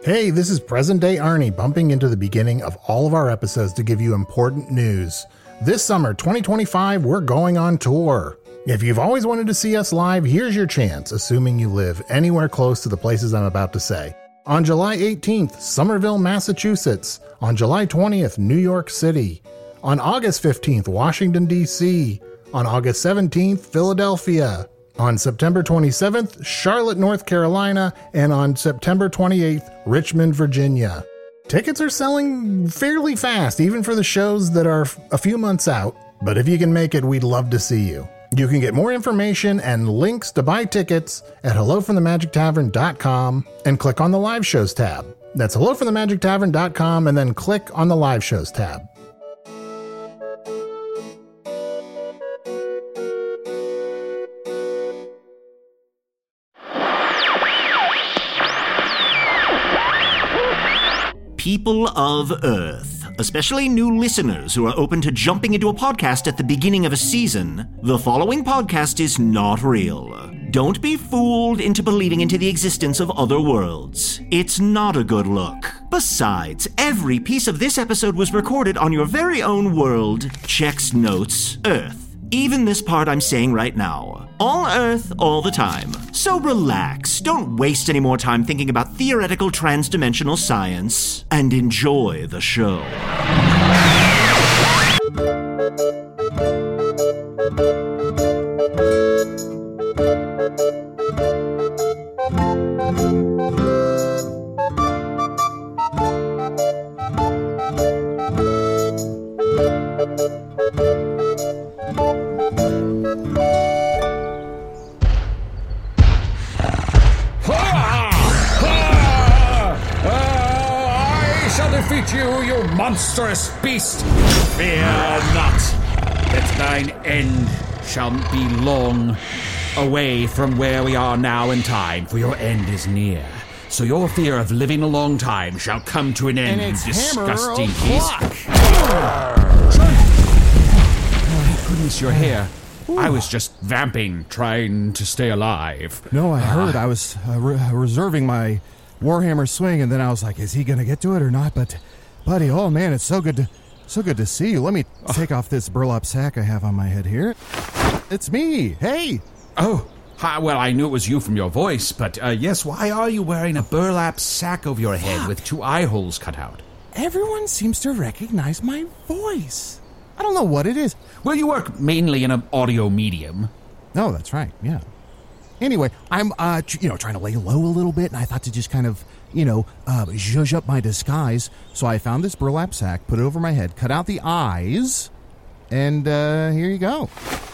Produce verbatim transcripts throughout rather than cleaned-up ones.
Hey, this is present-day Arnie bumping into the beginning of all of our episodes to give you important news. This summer, twenty twenty-five, we're going on tour. If you've always wanted to see us live, here's your chance, assuming you live anywhere close to the places I'm about to say. On July eighteenth, Somerville, Massachusetts. On July twentieth, New York City. On August fifteenth, Washington, D C. On August seventeenth, Philadelphia. On September twenty-seventh, Charlotte, North Carolina, and on September twenty-eighth, Richmond, Virginia. Tickets are selling fairly fast, even for the shows that are a few months out, but if you can make it, we'd love to see you. You can get more information and links to buy tickets at hello from the magic tavern dot com and click on the live shows tab. That's hello from the magic tavern dot com and then click on the live shows tab. People of Earth, especially new listeners who are open to jumping into a podcast at the beginning of a season, the following podcast is not real. Don't be fooled into believing into the existence of other worlds. It's not a good look. Besides, every piece of this episode was recorded on your very own world, checks notes, Earth. Even this part I'm saying right now. All Earth, all the time. So relax, don't waste any more time thinking about theoretical transdimensional science, and enjoy the show. You, you monstrous beast! Fear not, that thine end shall be long away from where we are now in time, for your end is near. So your fear of living a long time shall come to an end, and it's you disgusting beast. Oh, goodness, you're here. Ooh. I was just vamping, trying to stay alive. No, I heard. Uh, I was uh, re- reserving my Warhammer swing, and then I was like, is he going to get to it or not? But... Buddy, oh man, it's so good to so good to see you. Let me take off this burlap sack I have on my head here. It's me. Hey. Oh, hi, well, I knew it was you from your voice, but uh, yes, why are you wearing a burlap sack over your head with two eye holes cut out? Everyone seems to recognize my voice. I don't know what it is. Well, you work mainly in an audio medium. No, that's right. Yeah. Anyway, I'm uh, you know, trying to lay low a little bit, and I thought to just kind of, you know, uh, zhuzh up my disguise. So I found this burlap sack, put it over my head, cut out the eyes, and uh, here you go.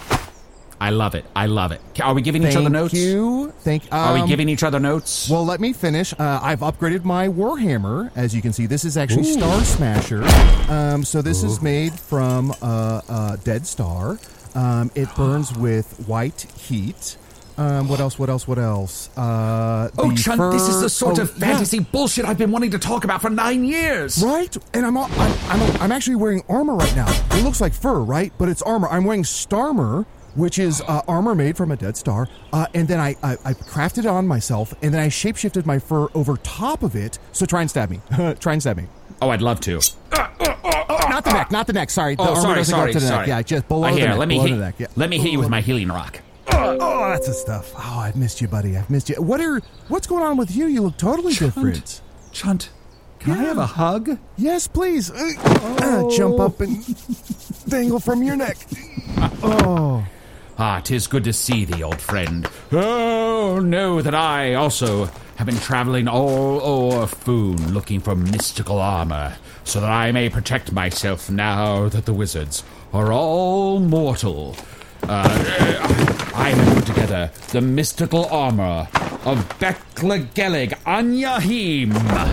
I love it. I love it. Are we giving Thank each other notes? Thank you. Thank. Um, Are we giving each other notes? Well, let me finish. Uh, I've upgraded my Warhammer. As you can see, this is actually Ooh. Star Smasher. Um, so this Ooh. is made from uh, uh, Dead Star. Um, it burns with white heat. Um, what else, what else, what else? Uh, oh, Chunt, fur... this is the sort oh, of fantasy yeah. bullshit I've been wanting to talk about for nine years. Right? And I'm, I'm, I'm, I'm actually wearing armor right now. It looks like fur, right? But it's armor. I'm wearing Starmer, which is uh, armor made from a Dead Star. Uh, and then I, I, I crafted it on myself, and then I shapeshifted my fur over top of it. So try and stab me. Try and stab me. Oh, I'd love to. Uh, uh, uh, oh, not the neck, not the neck. Sorry. The oh, armor sorry, doesn't sorry, go up to the sorry. neck. Yeah, just below uh, here, the neck. Let me below hit, the neck. Yeah. Let me hit you with my healing rock. Oh, oh, that's the stuff. Oh, I've missed you, buddy. I've missed you. What are? What's going on with you? You look totally Chunt, different. Chunt, can yeah. I have a hug? Yes, please. Uh, oh. uh, jump up and dangle from your neck. Oh. Ah, 'tis good to see thee, old friend. Oh, know that I also have been traveling all o'er Foon looking for mystical armor, so that I may protect myself now that the wizards are all mortal. Uh, I have put together the mystical armor of Beklegelig Anyahim.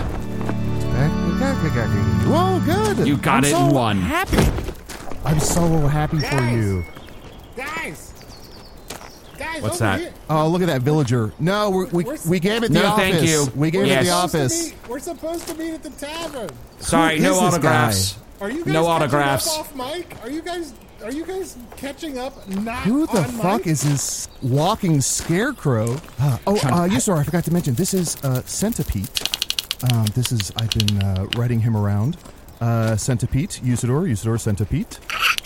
Whoa, good. You got I'm it so in one. Happy. I'm so happy guys, for you. Guys. Guys, what's over that? here. Oh, look at that villager. No, we're, we We're, we gave it the no, office. thank you. We gave yes. it the office. Meet, we're supposed to meet at the tavern. Sorry, Who no is this autographs. guy? Are you guys no catching autographs. Up off mic? Are you guys? Are you guys catching up? Not Who the on fuck mic? is this walking scarecrow? Uh, oh, uh, yes, sir. I forgot to mention this is uh, Centipede. Um, this is, I've been uh, writing him around. Uh, Centipede, Usador, Usador, Centipede.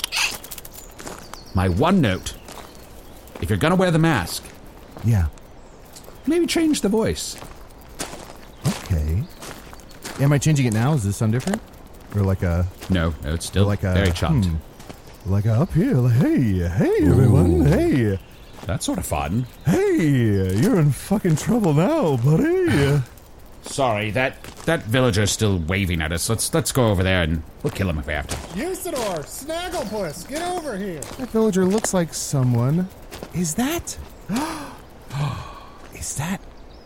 My one note. If you're gonna wear the mask, Yeah. maybe change the voice. Okay. Am I changing it now? Does this sound different? Or like a... No, no, it's still like a... very chopped. hmm, like a up here. Like, hey, hey, everyone. Hey. That's sort of fun. Hey, you're in fucking trouble now, buddy. Sorry, that that villager's still waving at us. Let's let's go over there and we'll kill him if we have to. Usador, Snagglepuss, get over here. That villager looks like someone. Is that... Is that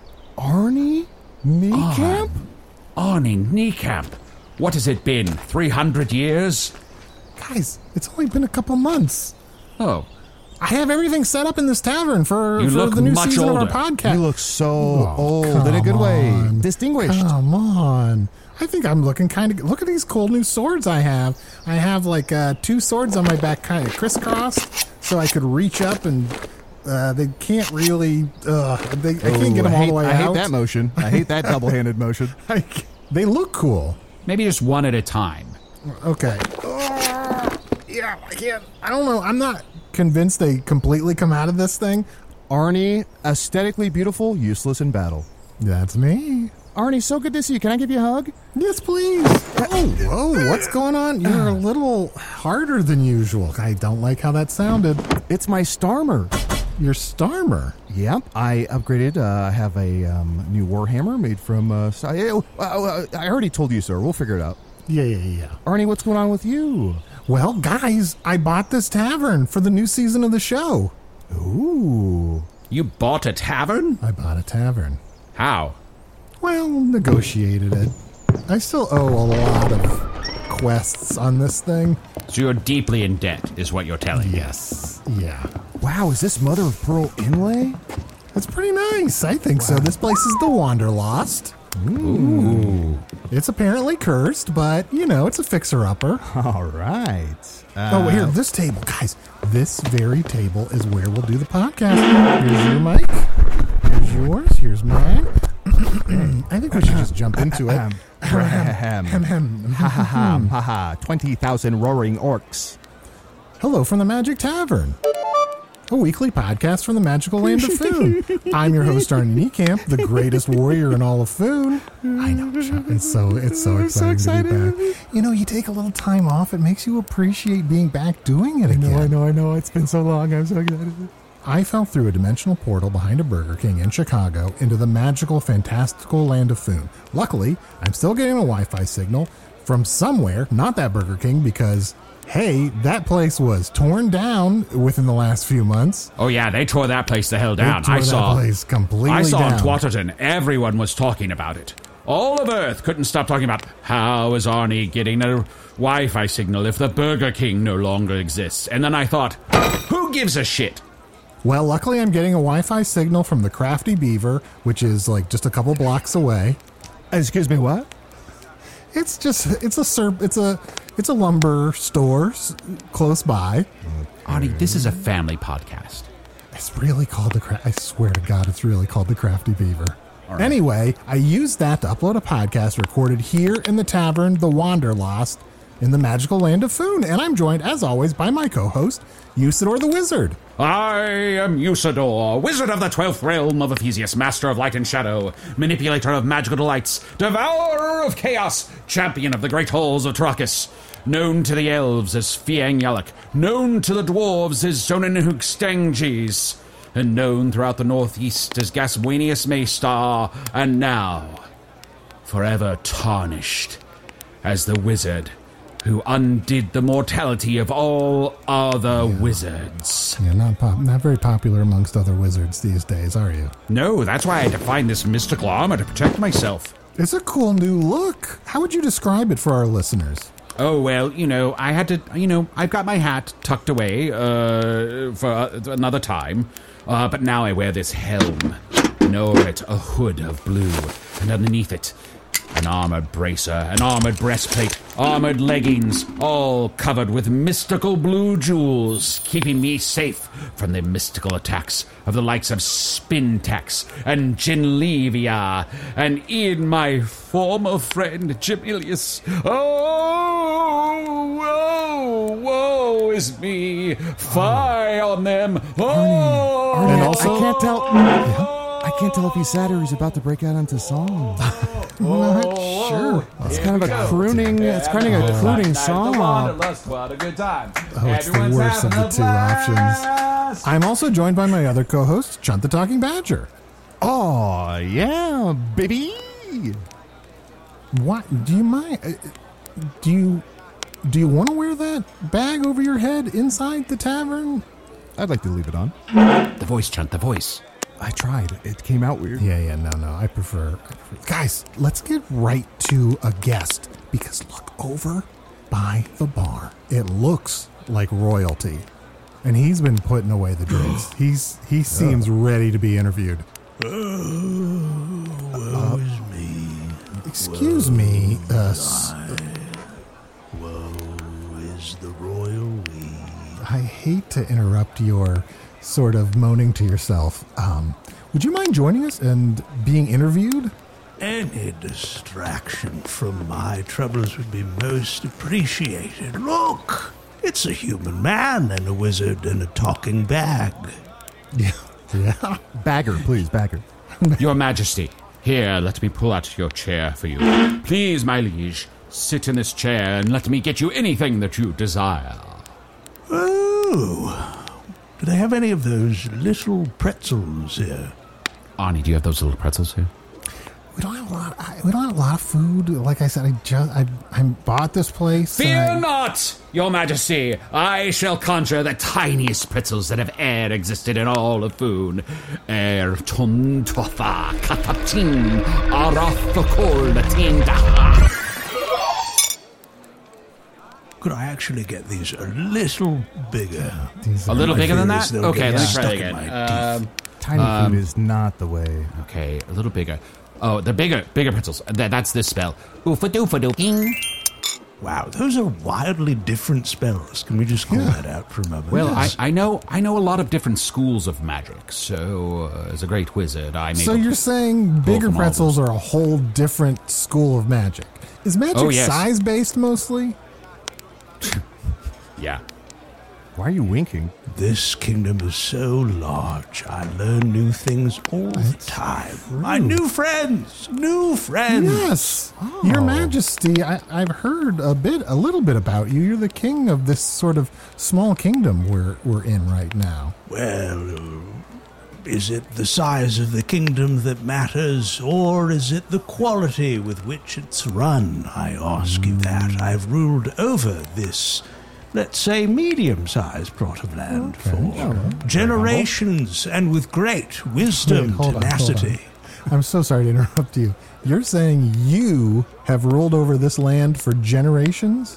Arnie Niekamp? Arnie Niekamp. What has it been? Three hundred years? Guys, it's only been a couple months. Oh, I have everything set up in this tavern for, You for look the new much season older. of our podcast. You look so Oh, old in a good come way. on. Distinguished. Come on. I think I'm looking kind of... Look at these cool new swords I have. I have like uh, two swords on my back kind of crisscrossed so I could reach up and... Uh, they can't really... Uh, they, I can't Ooh, get them I all hate, the way I out. hate that motion. I hate that double-handed motion. I, they look cool. maybe just one at a time. Okay. Uh, yeah, I can't... I don't know. I'm not convinced they completely come out of this thing. Arnie, aesthetically beautiful, useless in battle. That's me. Arnie, so good to see you. Can I give you a hug? Yes, please. Oh, whoa, what's going on? You're a little harder than usual. I don't like how that sounded. It's my Starmer. You're Starmer. Yep, I upgraded. Uh, I have a um, new Warhammer made from... Uh, si- uh, uh, I already told you, sir. We'll figure it out. Yeah, yeah, yeah. Arnie, what's going on with you? Well, guys, I bought this tavern for the new season of the show. Ooh. You bought a tavern? I bought a tavern. How? Well, negotiated it. I still owe a lot of quests on this thing. So you're deeply in debt, is what you're telling me. Yes. Yeah. Wow, is this Mother of Pearl inlay? It's pretty nice. I think so. This place is the Wanderlost. Ooh. It's apparently cursed, but, you know, it's a fixer-upper. All right. Uh, Oh, here, this table. Guys, this very table is where we'll do the podcast. Here's your mic. Here's yours. Here's mine. I think we should just jump into it. Ahem. Ha ha ha ha ha. twenty thousand roaring orcs. Hello from the Magic Tavern, a weekly podcast from the magical land of Foon. I'm your host, Arnie Niekamp, the greatest warrior in all of Foon. I know, Chuck, it's so it's so I'm so exciting to be excited. back. You know, you take a little time off, it makes you appreciate being back doing it again. No, I know, I know. It's been so long. I'm so excited. I fell through a dimensional portal behind a Burger King in Chicago into the magical, fantastical land of Foon. Luckily, I'm still getting a Wi-Fi signal from somewhere, not that Burger King, because, hey, that place was torn down within the last few months. Oh yeah, they tore that place the hell They down. tore I that saw. place completely I saw down. on Twatterton. Everyone was talking about it. All of Earth couldn't stop talking about how is Arnie getting a Wi-Fi signal if the Burger King no longer exists. And then I thought, who gives a shit? Well, luckily I'm getting a Wi-Fi signal from the Crafty Beaver, which is like just a couple blocks away. Excuse me, what? It's just it's a serp it's a it's a lumber store s- close by. Arnie, this is a family podcast. It's really called the Cra- I swear to God, it's really called the Crafty Beaver. Anyway, I used that to upload a podcast recorded here in the tavern, the Wanderlost, in the magical land of Foon, and I'm joined, as always, by my co-host, Usador the Wizard. I am Usador, wizard of the twelfth realm of Ephesius, master of light and shadow, manipulator of magical delights, devourer of chaos, champion of the great halls of Trakus, known to the elves as Fiang Yalak, known to the dwarves as Zonenhook Stengis, and known throughout the northeast as Gaswanius Maystar, and now, forever tarnished as the wizard who undid the mortality of all other wizards. You're not pop- not very popular amongst other wizards these days, are you? No, that's why I had to find this mystical armor to protect myself. It's a cool new look. How would you describe it for our listeners? Oh, well, you know, I had to, you know, I've got my hat tucked away uh, for uh, another time, uh, but now I wear this helm. And over it, a hood of blue, and underneath it, an armored bracer, an armored breastplate, armored leggings, all covered with mystical blue jewels, keeping me safe from the mystical attacks of the likes of Spintax and Genlevia. And in my former friend, Jamilius. Oh, woe, woe is me. Fie on them. Oh, Arnie, And also- I can't tell. Yeah. I can't tell if he's sad or he's about to break out into song. Not sure. It's kind of a crooning. It's kind of a crooning song. What a good time. Oh, it's the worst of the two options. I'm also joined by my other co-host, Chunt the Talking Badger. Oh yeah, baby. What? Do you mind? uh, Do you do you want to wear that bag over your head inside the tavern? I'd like to leave it on. The voice, Chunt, the voice. I tried. It came out weird. Yeah, yeah, no, no. I prefer, I prefer. Guys, let's get right to a guest because look over by the bar. It looks like royalty, and he's been putting away the drinks. He's he seems ready to be interviewed. Oh, woe is me. Excuse me, uh, s- Woe is the royal we. I hate to interrupt your sort of moaning to yourself. Um, would you mind joining us and being interviewed? Any distraction from my troubles would be most appreciated. Look, it's a human man and a wizard and a talking bag. Yeah, yeah. Bagger, please, bagger. Your Majesty, here, let me pull out your chair for you. Please, my liege, sit in this chair and let me get you anything that you desire. Oh, do they have any of those little pretzels here? Arnie, do you have those little pretzels here? We don't have a lot. I, we don't have a lot of food. Like I said, I just I I bought this place. and Fear I- not, Your Majesty. I shall conjure the tiniest pretzels that have e'er existed in all of Foon. Er tun tofa katatin arathokol tinda. Could I actually get these a little bigger? These A are- little My bigger than fear is that? they'll Okay, get let me stuck try in again. my Um, Tiny Um, food is not the way. okay, a little bigger. Oh, they're bigger, bigger pretzels. That, that's this spell. Oofa doofa doo ding. Wow, those are wildly different spells. Can we just call that out for a moment? Well, I, I know I know a lot of different schools of magic. So, uh, as a great wizard, I'm So able you're to- saying bigger from all pretzels are a whole different school of magic? Is magic Oh, yes. size based mostly? yeah. Why are you winking? This kingdom is so large. I learn new things all the time. My new friends, new friends. Yes, Your Majesty. I, I've heard a bit, a little bit about you. You're the king of this sort of small kingdom we're we're in right now. Well, is it the size of the kingdom that matters, or is it the quality with which it's run? I ask you that. I've ruled over this, let's say, medium-sized plot of land for generations, and with great wisdom, Wait, hold on, hold tenacity. I'm so sorry to interrupt you. You're saying you have ruled over this land for generations?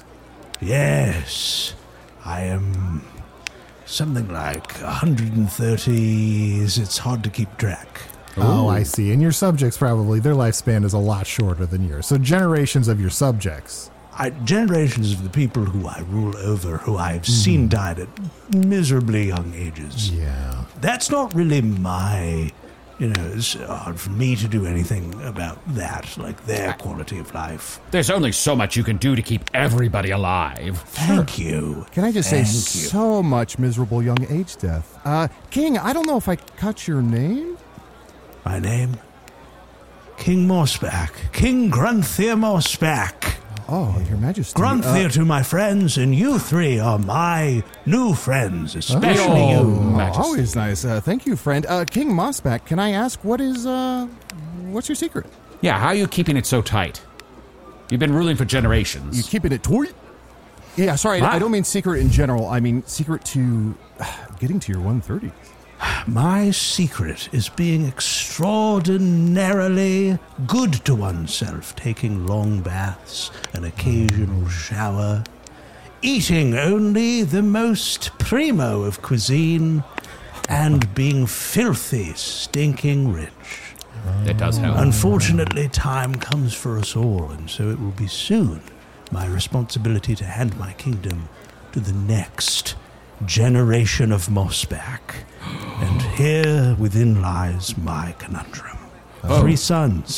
Yes, I am something like one hundred thirty. It's hard to keep track. Oh, I see. And your subjects probably, their lifespan is a lot shorter than yours. So generations of your subjects. I, generations of the people who I rule over, who I have seen died at miserably young ages. Yeah. That's not really my, you know, it's hard for me to do anything about that, like their quality of life. There's only so much you can do to keep everybody alive. Thank you. Can I just say Thank you. so much miserable young age death? Uh, King, I don't know if I cut your name. My name? King Mossback. King Grunthir Mossback. Oh, Your Majesty. Grunthir Uh, to my friends, and you three are my new friends, especially Oh. you. Majesty. always nice. Uh, thank you, friend. Uh, King Mossback, can I ask what is uh, what's your secret? Yeah, how are you keeping it so tight? You've been ruling for You generations. keeping it tight? Yeah, sorry, What? I don't mean secret in general. I mean secret to uh, getting to your one thirty. My secret is being extraordinarily good to oneself, taking long baths, an occasional shower, eating only the most primo of cuisine, and being filthy, stinking rich. That does help. Unfortunately, time comes for us all, and so it will be soon my responsibility to hand my kingdom to the next generation of Mossback. And here within lies my conundrum. Three sons,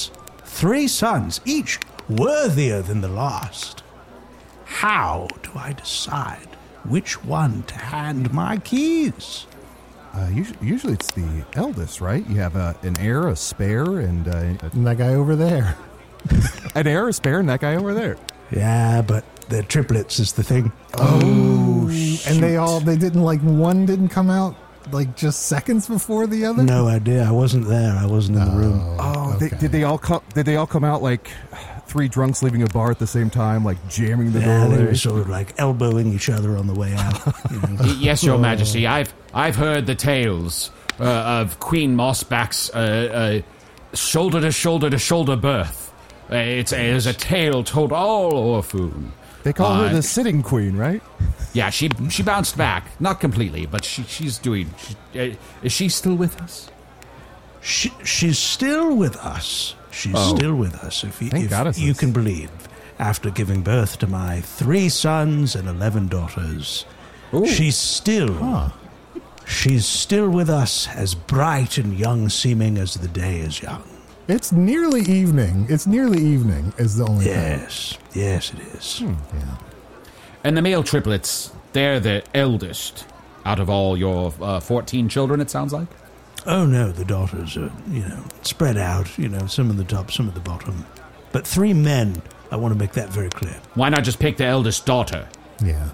three sons, each worthier than the last. How do I decide which one to hand my keys? Uh, usually, usually it's the eldest, right? You have a, an heir, a spare, and uh, And that guy over there. an heir, a spare, and that guy over there. Yeah, but they're triplets is the thing. Oh, and they all, they didn't like, one didn't come out like just seconds before the other? No idea. I wasn't there. I wasn't in the room. Oh, okay. they, did they all come? Did they all come out like three drunks leaving a bar at the same time, like jamming the Yeah, they door? were sort of like elbowing each other on the way out. You know. Y- yes, Your Majesty. I've I've heard the tales uh, of Queen Mossback's uh, uh, shoulder to shoulder to shoulder birth. Uh, it's, it's a tale told all over Foon. They call Uh, her the sitting queen, right? Yeah, she she bounced back, not completely, but she she's doing. She, uh, is she still with us? She, she's still with us. She's Oh. still with us, if, you, Thank if goddesses. you can believe. After giving birth to my three sons and eleven daughters, Ooh. she's still, she's still with us, as bright and young seeming as the day is young. It's nearly evening. It's nearly evening is the only thing. Yes, yes, it is. Yeah. And the male triplets, they're the eldest out of all your uh, fourteen children. It sounds like. Oh no, the daughters are, you know, spread out. You know, some at the top, some at the bottom. But three men. I want to make that very clear. Why not just pick the eldest daughter? Yeah.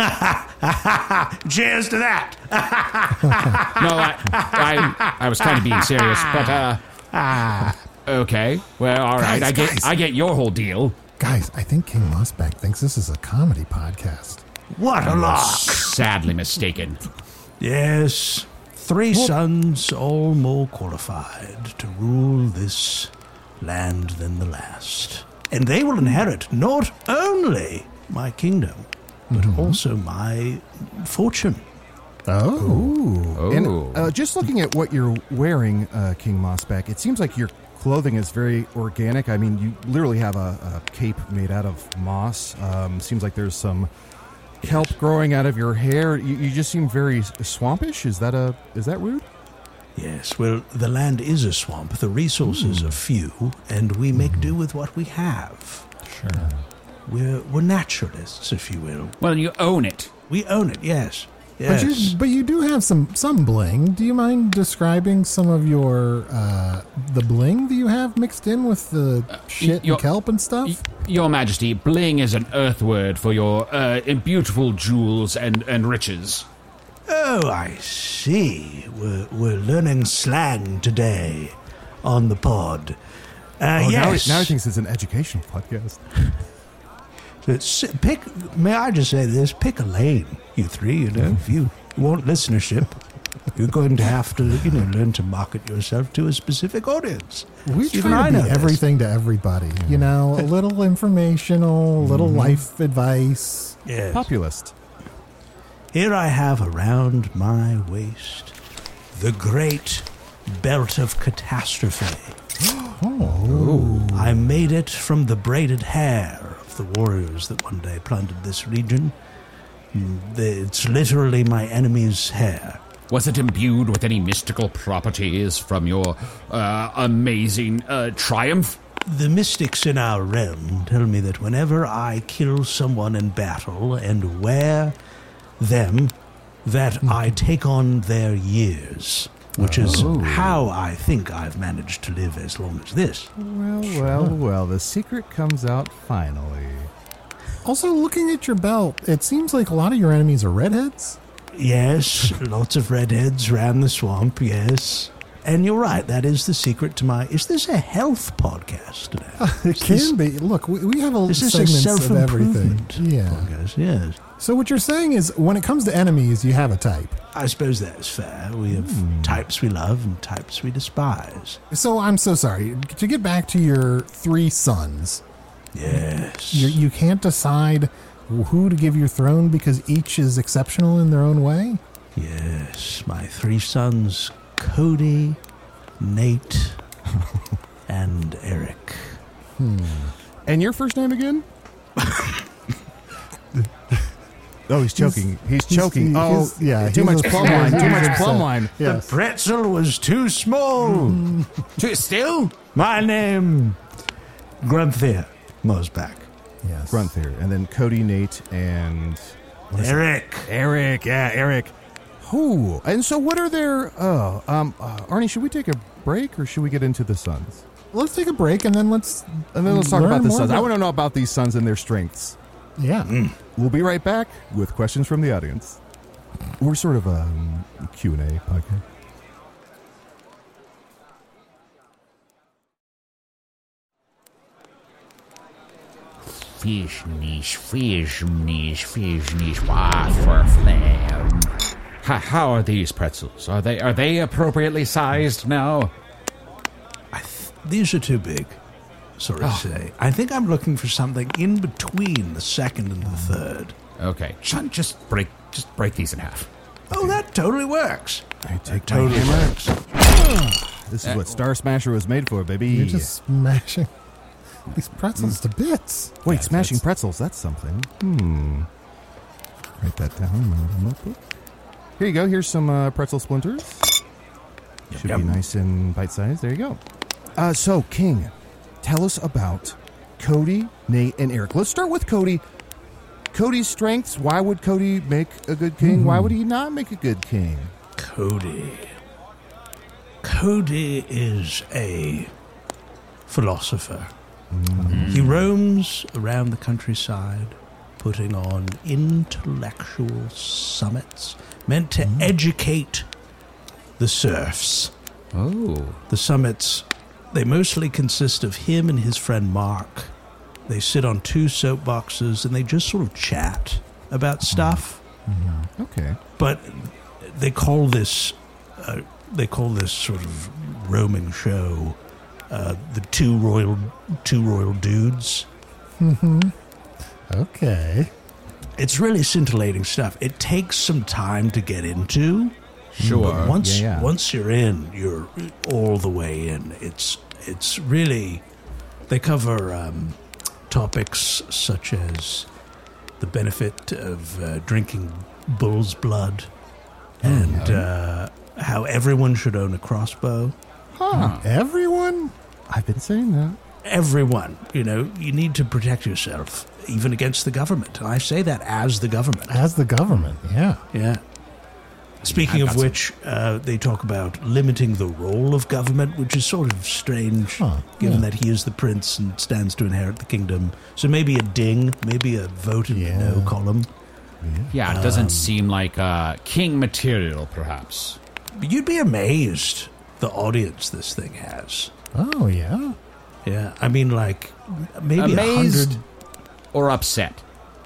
Cheers to that. No, I, I, I was kind of being serious, but uh, okay. Well, all right. Guys, I get, guys. I get your whole deal. Guys, I think King Mossback thinks this is a comedy podcast. What a lark. Sadly mistaken. Yes, three sons, all more qualified to rule this land than the last. And they will inherit not only my kingdom, but also my fortune. Oh. Oh, And uh, just looking at what you're wearing, uh, King Mossback, it seems like your clothing is very organic. I mean, you literally have a, a cape made out of moss. Um, seems like there's some kelp growing out of your hair. You, you just seem very swampish. Is that a is that rude? Yes, well, the land is a swamp. The resources are few, and we make do with what we have. Sure. We're, we're naturalists, if you will. well, you own it. We own it, yes. But Yes. you, but you do have some some bling. Do you mind describing some of your uh, the bling that you have mixed in with the shit your- and kelp and stuff? Y- Your Majesty, bling is an earth word for your uh, beautiful jewels and, and riches. Oh, I see. We're, we're learning slang today on the pod. Uh, Oh, now, yes. he, now he thinks it's an education podcast. Let's pick. May I just say this? Pick a lane, you three. You know, if you want listenership, you're going to have to, you know, learn to market yourself to a specific audience. We Even try I to know be this. everything to everybody. You know, a little informational, a little life advice. Yes. Populist. Here I have around my waist the great belt of catastrophe. Oh. I made it from the braided hair of the warriors that one day plundered this region. Mm, the- It's literally my enemy's hair. Was it imbued with any mystical properties from your uh, amazing uh, triumph? The mystics in our realm tell me that whenever I kill someone in battle and wear them, that I take on their years, which is how I think I've managed to live as long as this. Well, well, well. The secret comes out finally. Also, looking at your belt, it seems like a lot of your enemies are redheads. Yes, lots of redheads ran the swamp, yes. And you're right, that is the secret to my... Is this a health podcast today? It can be. Look, we, we have a Is this a segments of everything. self-improvement Yeah. podcast? Yes. So what you're saying is, when it comes to enemies, you have a type. I suppose that's fair. We have types we love and types we despise. So I'm so sorry. To get back to your three sons, Yes. you, you can't decide who to give your throne because each is exceptional in their own way? Yes, my three sons, Cody, Nate, and Eric. And your first name again? Oh, he's choking. He's, he's- choking. he- oh, his- yeah, Too he's much a- plum yeah, line. Too he's much upset. plum line. Yes. The pretzel was too small. Still? My name Grunthir Mosback. Yes. Grunthir. And then Cody, Nate, and... what is it? Eric. Eric, yeah, Eric. Who? And so what are their... Oh, um, uh, Arnie, should we take a break or should we get into the Suns? Let's take a break and then let's And then let's talk learn about the more Suns. I about- want to know about these Suns and their strengths. Yeah. We'll be right back with questions from the audience. We're sort of a um, Q and A podcast. Fish niche, fish niche, fish niche, wafer flame. How, how are these pretzels? Are they are they appropriately sized now? I th- these are too big. Sorry to say. I think I'm looking for something in between the second and the third. Okay, Sean, just break just break these in half. Oh, that totally works. I take Totally my hammer. works. This is what Star Smasher was made for, baby. You're just smashing these pretzels to bits. Wait, smashing pretzels, that's something. Hmm. Write that down in my notebook. Here you go. Here's some uh, pretzel splinters. Should Yep. be nice and bite-sized. There you go. Uh, so, King, tell us about Cody, Nate, and Eric. Let's start with Cody. Cody's strengths. Why would Cody make a good king? Why would he not make a good king? Cody. Cody is a philosopher. He roams around the countryside, putting on intellectual summits meant to educate the serfs. Oh, The summits, they mostly consist of him and his friend Mark. They sit on two soapboxes and they just sort of chat about stuff. Okay. But they call this, uh, they call this sort of roaming show, uh, the two royal, two royal dudes. Okay. It's really scintillating stuff. It takes some time to get into. sure. But once yeah, yeah. once you're in, you're all the way in. It's it's really they cover um, topics such as the benefit of uh, drinking bull's blood and uh, how everyone should own a crossbow. Huh. Everyone? I've been saying that. Everyone, you know, you need to protect yourself, even against the government. And I say that as the government. As the government, yeah. Yeah. Speaking I've of got which, uh, they talk about limiting the role of government, which is sort of strange, Huh, given yeah. that he is the prince and stands to inherit the kingdom. So maybe a ding, maybe a vote in Yeah. the no column. Yeah, it doesn't seem like uh, king material, perhaps. But you'd be amazed the audience this thing has. Oh, yeah. Yeah, I mean, like maybe a Amazed hundred. or upset?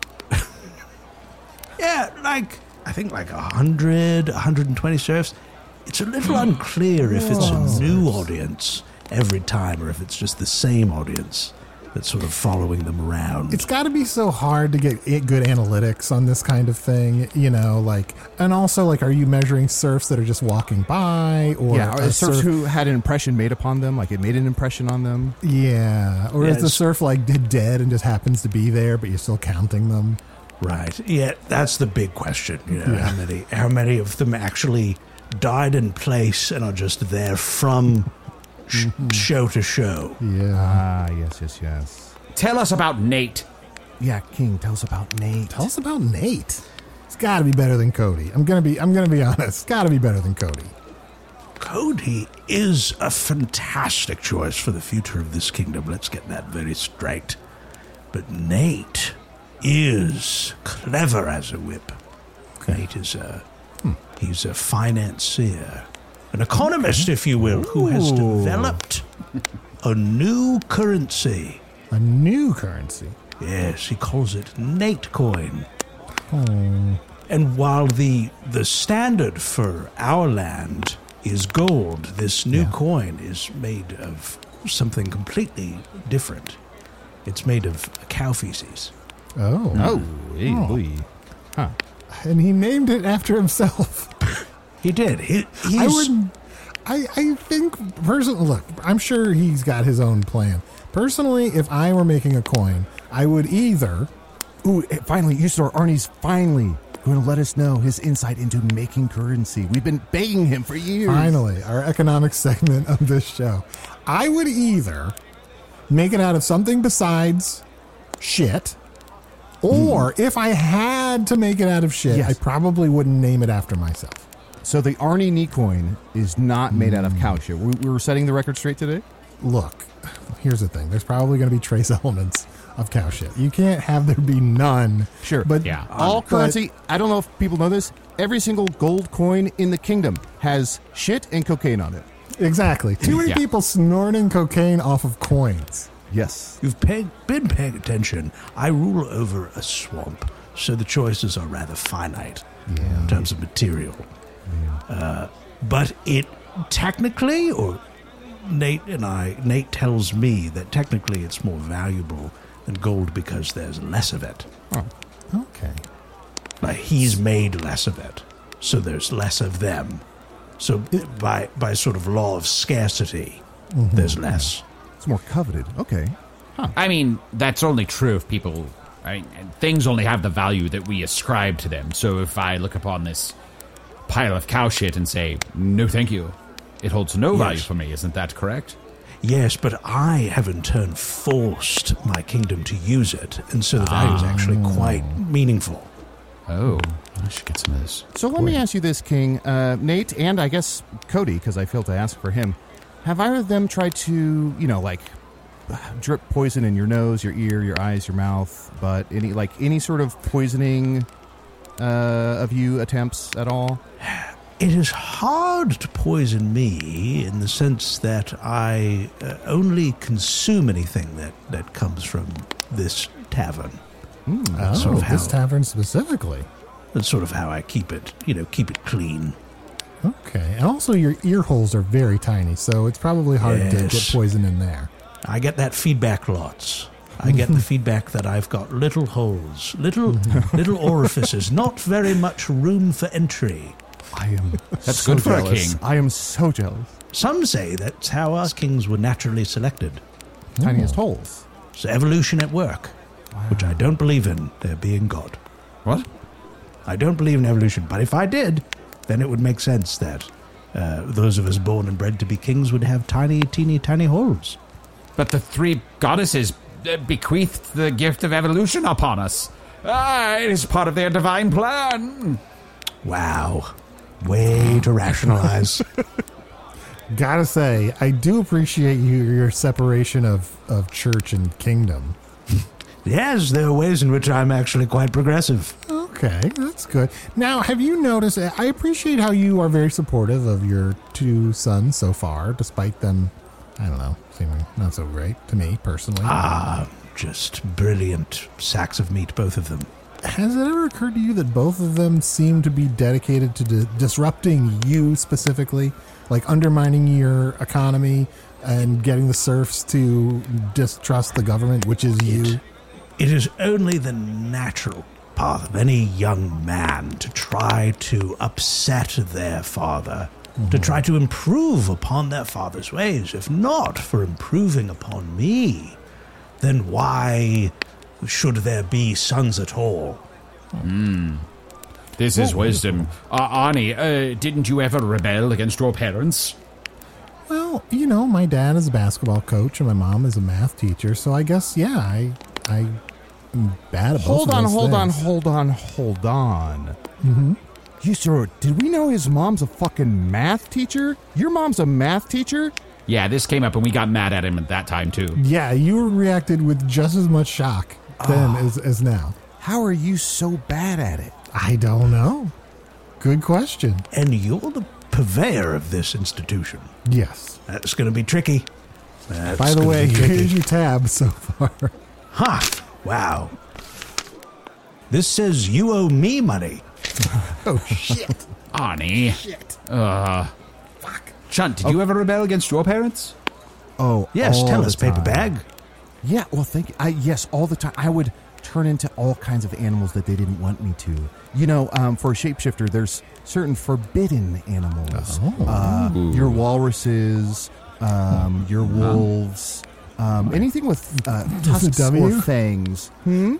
Yeah, like I think like a hundred, a hundred and twenty serfs. It's a little unclear if it's a new audience every time or if it's just the same audience that's sort of following them around. It's got to be so hard to get i- good analytics on this kind of thing, you know, like, and also, like, are you measuring serfs that are just walking by, or Yeah, are a the serfs serf- who had an impression made upon them, like it made an impression on them? yeah, or Yeah, is the it's- serf like dead, dead and just happens to be there, but you're still counting them? Right. Yeah, that's the big question. You know, how many how many of them actually died in place and are just there from sh- show to show? Yeah. Ah, yes, yes, yes. Tell us about Nate. Yeah, King, tell us about Nate. Tell us about Nate. It's got to be better than Cody. I'm gonna be. I'm gonna be honest. It's got to be better than Cody. Cody is a fantastic choice for the future of this kingdom. Let's get that very straight. But Nate is clever as a whip. Nate is a he's a financier, an economist, if you will, who has Ooh. developed a new currency. A new currency. Yes, he calls it Nate coin. Oh. And while the the standard for our land is gold, this new Yeah. coin is made of something completely different. It's made of cow feces. Oh. Oh, hey, Oh. boy. Huh. And he named it after himself. He did. He, he's, I wouldn't. I, I think personally, look, I'm sure he's got his own plan. Personally, if I were making a coin, I would either. Ooh, eh, finally, Usador Arnie's finally going to let us know his insight into making currency. We've been begging him for years. Finally, our economic segment of this show. I would either make it out of something besides shit. Or if I had to make it out of shit, Yes. I probably wouldn't name it after myself. So the Arnie knee coin is not made out of cow shit. We, we were setting the record straight today? Look, here's the thing. There's probably going to be trace elements of cow shit. You can't have there be none. Sure. But Yeah. All but- currency, I don't know if people know this, every single gold coin in the kingdom has shit and cocaine on it. Exactly. Too many Yeah. people snorting cocaine off of coins. Yes. You've pay, been paying attention. I rule over a swamp, so the choices are rather finite in terms of material. Uh, but it technically, or Nate and I, Nate tells me that technically it's more valuable than gold because there's less of it. Okay. Like he's made less of it, so there's less of them. So by by sort of law of scarcity, there's less. It's more coveted. Okay. I mean, that's only true if people. I mean, things only have the value that we ascribe to them. So if I look upon this pile of cow shit and say, no, thank you, it holds no value Yes. for me. Isn't that correct? Yes, but I have in turn forced my kingdom to use it, and so the value is actually quite meaningful. Oh, I should get some of this. So let me ask you this, King. Uh, Nate, and I guess Cody, because I failed to ask for him. Have either of them tried to, you know, like, drip poison in your nose, your ear, your eyes, your mouth, but any, like, any sort of poisoning uh, of you attempts at all? It is hard to poison me in the sense that I uh, only consume anything that, that comes from this tavern. Oh, sort of this how- tavern specifically. That's sort of how I keep it, you know, keep it clean. Okay. And also your ear holes are very tiny, so it's probably hard to Yes. get poison in there. I get that feedback lots. I get the feedback that I've got little holes, little little orifices, not very much room for entry. I am That's so good for a jealous. king. I am so jealous. Some say that's how our kings were naturally selected. Tiniest holes. It's evolution at work, which I don't believe in, there being God. What? I don't believe in evolution, but if I did, then it would make sense that uh, those of us born and bred to be kings would have tiny, teeny, tiny holes. But the three goddesses uh, bequeathed the gift of evolution upon us. Ah, it is part of their divine plan. Wow. Way to rationalize. Gotta say, I do appreciate you, your separation of, of church and kingdom. Yes, there are ways in which I'm actually quite progressive. Okay, that's good. Now, have you noticed, I appreciate how you are very supportive of your two sons so far, despite them, I don't know, seeming not so great to me personally. Ah, just brilliant sacks of meat, both of them. Has it ever occurred to you that both of them seem to be dedicated to di- disrupting you specifically? Like undermining your economy and getting the serfs to distrust the government, which is you? It is only the natural path of any young man to try to upset their father, to try to improve upon their father's ways. If not for improving upon me, then why should there be sons at all? This is wisdom. Uh, Arnie, uh, didn't you ever rebel against your parents? Well, you know, my dad is a basketball coach and my mom is a math teacher, so I guess, yeah, I, I am bad at both Hold of on, those hold on, things. hold on, hold on. Mm-hmm. You sir, did we know his mom's a fucking math teacher? Your mom's a math teacher? Yeah, this came up and we got mad at him at that time, too. Yeah, you reacted with just as much shock then as, as now. How are you so bad at it? I don't know. Good question. And you're the purveyor of this institution. Yes. That's going to be tricky. That's By the gonna way, be tricky. here's your tab so far. Ha! Wow. This says you owe me money. Oh, shit. Arnie. Shit. Uh, Fuck. Chunt, did you ever rebel against your parents? Oh, Yes, all tell the us, paper time. bag. Yeah, well, thank you. I, yes, all the time. I would turn into all kinds of animals that they didn't want me to. You know, um, for a shapeshifter, there's certain forbidden animals. Uh, your walruses, um, your wolves, um, anything with uh, tusks W? or fangs. Hmm?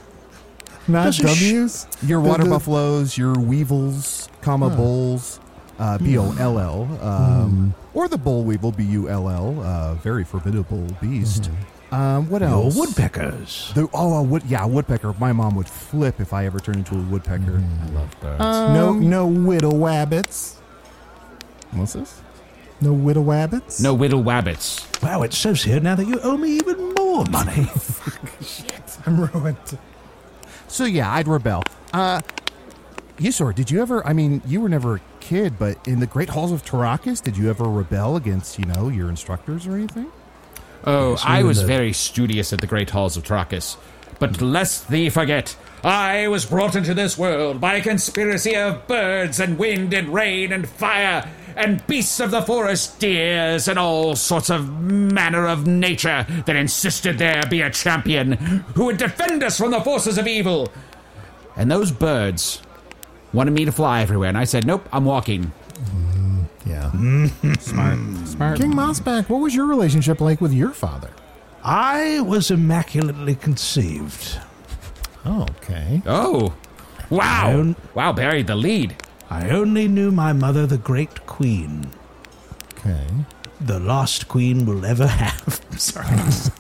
Not Does it sh- W's? Your The- water the- buffaloes, your weevils, comma bulls. uh, B O L L, um, mm. or the boll weevil, B U L L, uh, very formidable beast. Mm-hmm. Um, what else? The woodpeckers. The, oh, a wood, yeah, a woodpecker. My mom would flip if I ever turned into a woodpecker. Mm, I love birds. Um, no, no widow wabbits. What's this? No widow wabbits. No whittle wabbits. Wow, it says here now that you owe me even more money. Shit, I'm ruined. So yeah, I'd rebel. Uh, Yusor, did you ever? I mean, you were never a kid, but in the Great Halls of Tarakis, did you ever rebel against, you know, your instructors or anything? Oh, Yes, I was the- very studious at the Great Halls of Tarakis. But lest thee forget, I was brought into this world by a conspiracy of birds and wind and rain and fire and beasts of the forest, deers and all sorts of manner of nature that insisted there be a champion who would defend us from the forces of evil. And those birds wanted me to fly everywhere, and I said, nope, I'm walking. Mm, yeah. Smart. Smart. King Mossback, what was your relationship like with your father? I was immaculately conceived. Oh, okay. Oh, wow. I own- Wow, buried the lead. I only knew my mother, the Great Queen. Okay. The last queen we'll ever have. I'm sorry.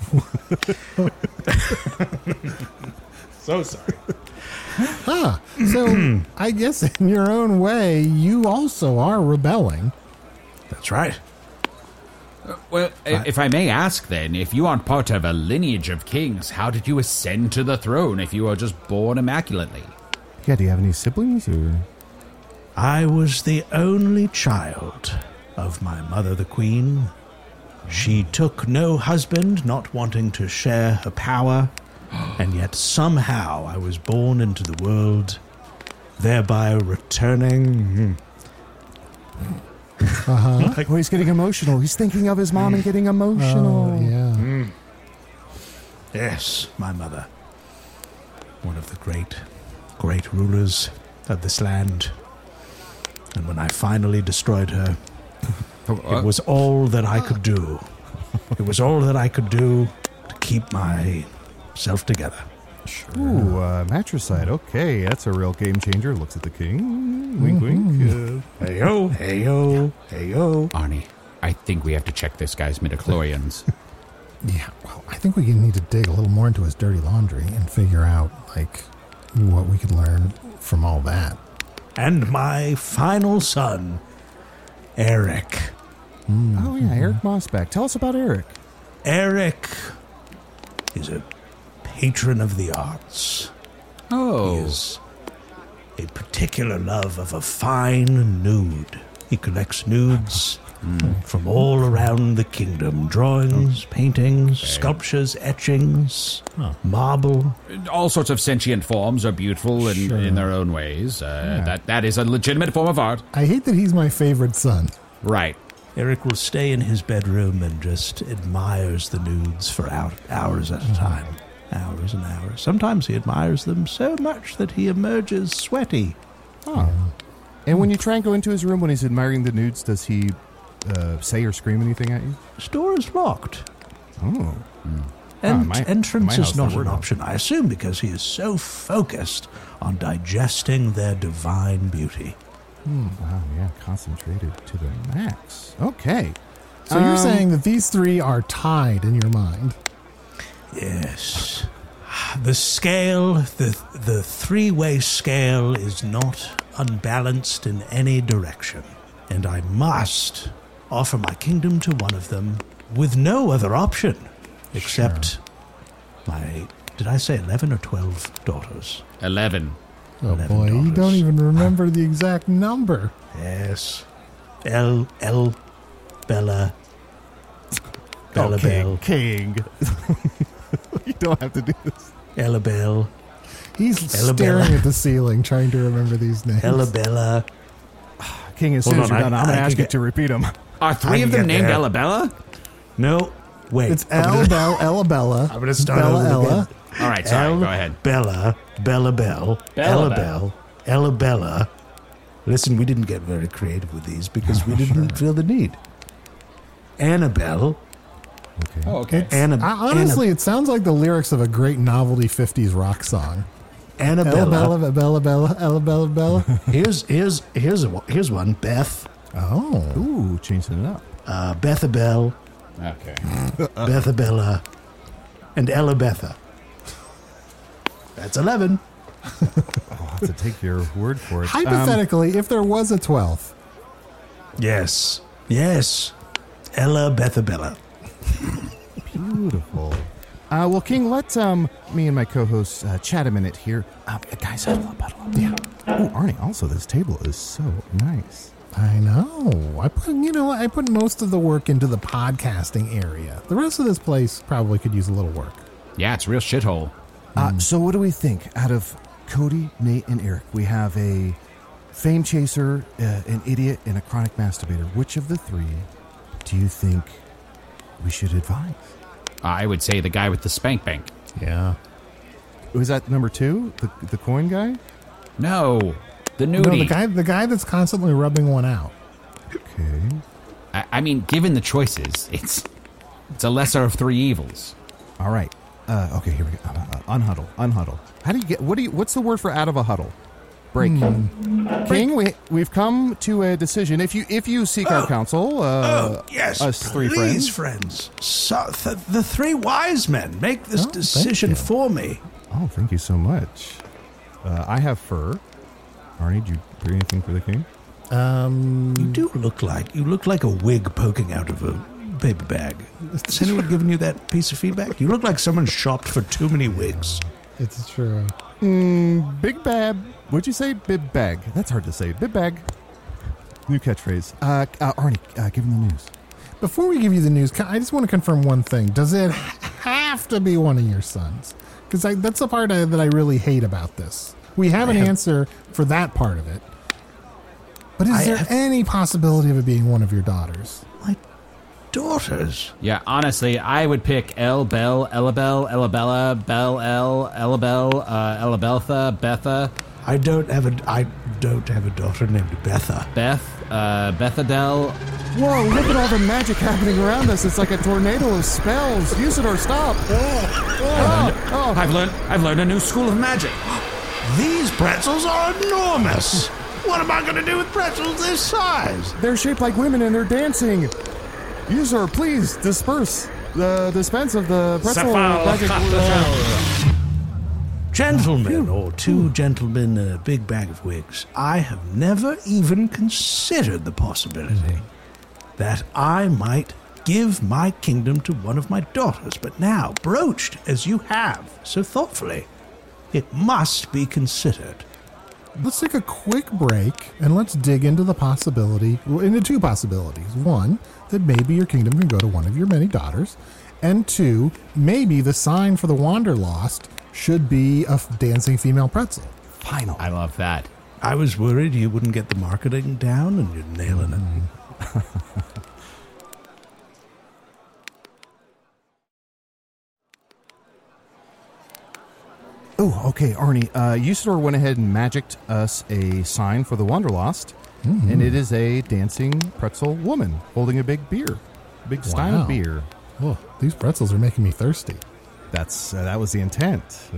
So sorry. Huh. So, I guess in your own way, you also are rebelling. That's right. Well, I- if I may ask then, if you aren't part of a lineage of kings, how did you ascend to the throne if you were just born immaculately? Yeah, do you have any siblings or? I was the only child of my mother, the Queen. She took no husband, not wanting to share her power, and yet somehow I was born into the world, thereby returning. Uh-huh. Oh, he's getting emotional. He's thinking of his mom and getting emotional. Oh, yeah. Mm. Yes, my mother. One of the great, great rulers of this land. And when I finally destroyed her, it was all that I could do. It was all that I could do to keep myself together. Ooh, uh, matricide. Okay, that's a real game changer. Looks at the king. Wink, wink. Uh, Hey yo, hey yo, hey yo. Arnie, I think we have to check this guy's midichlorians. Yeah, well, I think we need to dig a little more into his dirty laundry and figure out, like, what we could learn from all that. And my final son, Eric. Mm. oh, yeah, Eric Mossback. Tell us about Eric. Eric is a patron of the arts. He Oh, is a particular love of a fine nude. He collects nudes from all around the kingdom. Drawings, paintings, sculptures, etchings, marble. all sorts of sentient forms are beautiful in, Sure. in their own ways. Uh, Yeah. That That is a legitimate form of art. I hate that he's my favorite son. Right. Eric will stay in his bedroom and just admires the nudes for hou- hours at a time. Hours and hours. Sometimes he admires them so much that he emerges sweaty. Oh. And when you try and go into his room when he's admiring the nudes, does he uh, say or scream anything at you? His door is locked. Oh. And my- entrance my house, is not there were an no. option, I assume, because he is so focused on digesting their divine beauty. Wow, yeah, concentrated to the max. Okay. So you're Um, saying that these three are tied in your mind? Yes. The scale, the, the three-way scale is not unbalanced in any direction. And I must offer my kingdom to one of them with no other option except my, did I say eleven or twelve daughters? Eleven. Oh Eleven boy, you daughters. don't even remember the exact number. Yes. El, El, Bella, Bella okay, Bell, King. You don't have to do this. Ella Bell, He's Ella staring Bella. at the ceiling trying to remember these names. Ella Bella. King, as Hold soon as on, you're I- done, I'm I going to can ask you get- to repeat them. Are three I of can them get named there. Elabella? No, wait. It's I'm gonna- Ella Bell, Ella Bella. I'm gonna start Bella over Ella. again. All right, sorry, El go ahead. Bella, Bella Bell, Bella Ella Bell. Bell, Ella Bella. Listen, we didn't get very creative with these because we didn't feel the need. Annabelle. Okay. Oh, okay. Anna, I, honestly, it sounds like the lyrics of a great novelty fifties rock song. Anna, Annabella. Bella, Bella, Bella, Ella, Bella, Bella. Here's here's here's a, here's one. Beth. Oh. Ooh, changing it up. Uh, Bethabel. Okay. Bethabella. And Ellabetha. That's eleven. I'll have to take your word for it. Hypothetically, um, if there was a twelfth. Yes. Yes. Ella Bethabella. Beautiful. Uh, well, King, let um, me and my co-hosts uh, chat a minute here. Um, guys, huddle up, huddle up. Yeah. Oh, Arnie, also, this table is so nice. I know. I put, you know, I put most of the work into the podcasting area. The rest of this place probably could use a little work. Yeah, it's a real shithole. Uh, so what do we think? Out of Cody, Nate, and Eric, we have a fame chaser, uh, an idiot, and a chronic masturbator. Which of the three do you think we should advise? I would say the guy with the spank bank. Yeah. Was that number two, the the coin guy? No, the nudie. No, the guy, the guy that's constantly rubbing one out. Okay. I, I mean, given the choices, it's it's a lesser of three evils. All right. Uh, okay, here we go. Uh, uh, unhuddle. Unhuddle. How do you get? What do you? What's the word for out of a huddle? Break. Hmm. King, we we've come to a decision. If you if you seek Oh. our counsel, uh, Oh, yes. us three please, friends. friends. So, th- the three wise men make this Oh, thank decision you. for me. Oh, thank you so much. Uh, I have fur. Arnie, did you bring anything for the king? Um, You do look like you look like a wig poking out of a paper bag. Has anyone given you that piece of feedback? You look like someone shopped for too many wigs. it's true. Mm, big bag. What'd you say? Bib bag. That's hard to say. Bib bag. New catchphrase. Uh, uh, Arnie, uh, give him the news. Before we give you the news, ca- I just want to confirm one thing. Does it have to be one of your sons? Because that's the part I, that I really hate about this. We have an I have- answer for that part of it. But is I there have- any possibility of it being one of your daughters? My daughters. Yeah, honestly, I would pick El Bell, Elabel, Elabella, Bell El, Elabel, uh, Elabeltha, Betha, I don't have a I don't have a daughter named Betha. Beth, uh, Bethadel. Whoa, look at all the magic happening around us. It's like a tornado of spells. Use it or stop. Oh, oh. I've learned, I've learned a new school of magic. These pretzels are enormous. What am I going to do with pretzels this size? They're shaped like women and they're dancing. User, please disperse the dispense of the pretzel Safal. magic. Gentlemen, or two gentlemen and a big bag of wigs, I have never even considered the possibility that I might give my kingdom to one of my daughters, but now, broached as you have so thoughtfully, it must be considered. Let's take a quick break and let's dig into the possibility, well, into two possibilities. One, that maybe your kingdom can go to one of your many daughters. And two, maybe the sign for the Wanderlost should be a f- dancing female pretzel. Final. I love that. I was worried you wouldn't get the marketing down, and you're nailing it. Oh, okay, Arnie. Uh, Usador went ahead and magicked us a sign for the Wanderlost, Mm-hmm. and it is a dancing pretzel woman holding a big beer, a big stein Wow. of beer. Oh, these pretzels are making me thirsty. That's uh, that was the intent.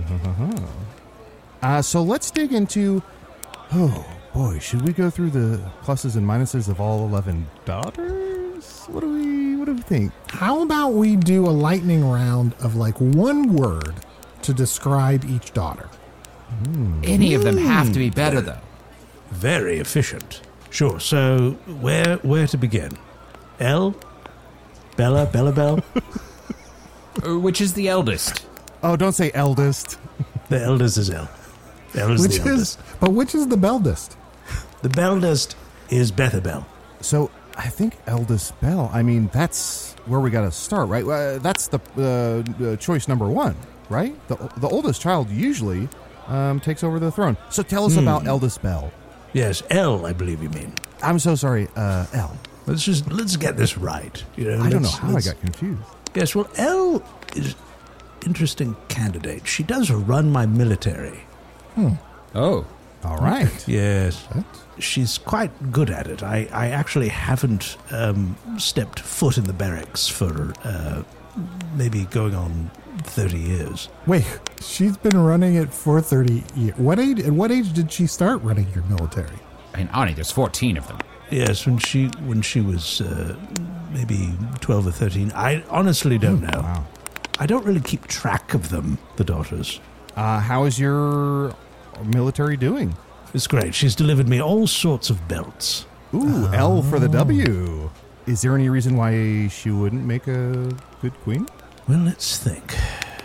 uh, so let's dig into. Oh boy, should we go through the pluses and minuses of all eleven daughters? What do we What do we think? How about we do a lightning round of like one word to describe each daughter? Any of them have to be better, though. Very efficient. Sure, so where where to begin? L? Bella? Bella Bell? Uh, Which is the eldest? Oh, don't say eldest. The eldest is L. L is Which the is, eldest. but which is the beldest? The beldest is Bethabel. So I think eldest Bell. I mean, that's where we got to start, right? Uh, that's the uh, uh, choice number one, right? The the oldest child usually um, takes over the throne. So tell us about eldest Bell. Yes, L, I believe you mean. I'm so sorry, uh, L. Let's just let's get this right. You know, I don't know let's- how I let's- got confused. Yes, well, L is interesting candidate. She does run my military. Oh. All right. Yes. She's quite good at it. I, I actually haven't um, stepped foot in the barracks for uh, maybe going on thirty years. Wait, she's been running it for thirty years. What age? At what age did she start running your military? I mean, Arnie, there's fourteen of them. Yes, when she when she was uh, maybe twelve or thirteen. I honestly don't know. Wow. I don't really keep track of them, the daughters. Uh, how is your military doing? It's great. She's delivered me all sorts of belts. Ooh, L for the W. Is there any reason why she wouldn't make a good queen? Well, let's think.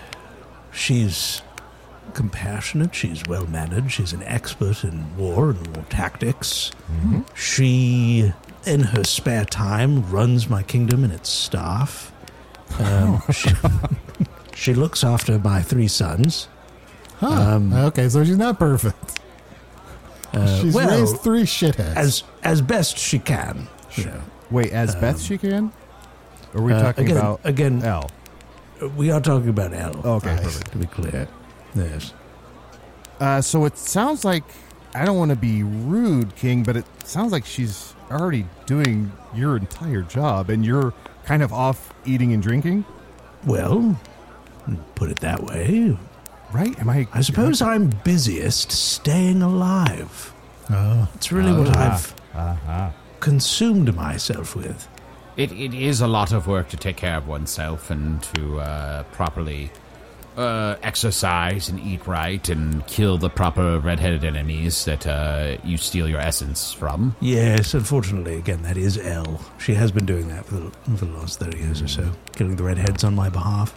She's compassionate. She's well-mannered. She's an expert in war and war tactics. Mm-hmm. She, in her spare time, runs my kingdom and its staff. Um, she, she looks after my three sons. Huh. Um, okay, so she's not perfect. Uh, She's well, raised three shitheads. as as best she can. You know. Wait, as Um, best she can? Or are we Uh, talking again, about again? L? We are talking about L. Okay, right, perfect. to be clear. Yes. Uh, so it sounds like, I don't want to be rude, King, but it sounds like she's already doing your entire job and you're kind of off eating and drinking, Well, put it that way. right? Am I? I suppose I'm busiest staying alive. oh, It's really what Ah, I've uh-huh. consumed myself with. It it is a lot of work to take care of oneself and to uh, properly uh, exercise and eat right and kill the proper red-headed enemies that uh, you steal your essence from. Yes, unfortunately, again, that is L. She has been doing that for the, for the last thirty years or so, killing the redheads on my behalf.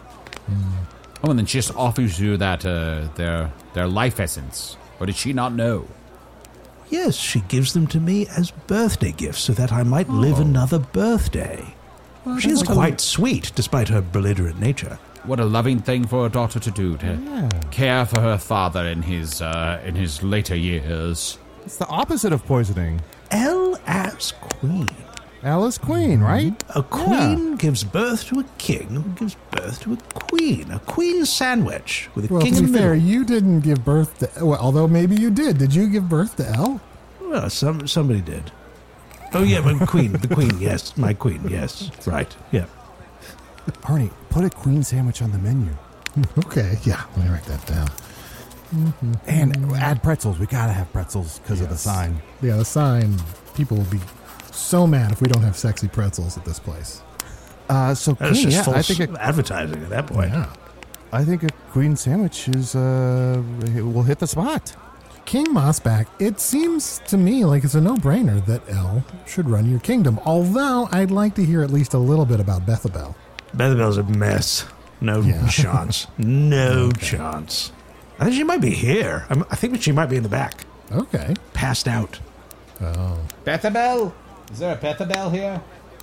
Oh, and then she just offers you that uh, their their life essence. Or did she not know? Yes, she gives them to me as birthday gifts so that I might live another birthday. She is quite sweet, despite her belligerent nature. What a loving thing for a daughter to do, to Yeah. care for her father in his uh, in his later years. It's the opposite of poisoning. L as queen. Alice Queen, right? A queen gives birth to a king who gives birth to a queen. A queen sandwich with a well, king to in be the fair, middle. you didn't give birth to. Well, although maybe you did. Did you give birth to Elle? Well, some, somebody did. Oh, yeah, but queen. The queen, yes. My queen, yes. Right, yeah. Arnie, put a queen sandwich on the menu. Okay, yeah. Let me write that down. And add pretzels. We gotta have pretzels because of the Yes. sign. Yeah, the sign. People will be so mad if we don't have sexy pretzels at this place. Uh, so That's queen, just yeah, I false think a, advertising at that point. Yeah. I think a queen sandwich is uh will hit the spot. King Mossback, it seems to me like it's a no-brainer that Elle should run your kingdom. Although I'd like to hear at least a little bit about Bethabel. Bethabel's a mess. No Yeah. chance. No chance. I think she might be here. I'm, I think she might be in the back. Okay. Passed out. Oh. Bethabel? Is there a Bethabel here?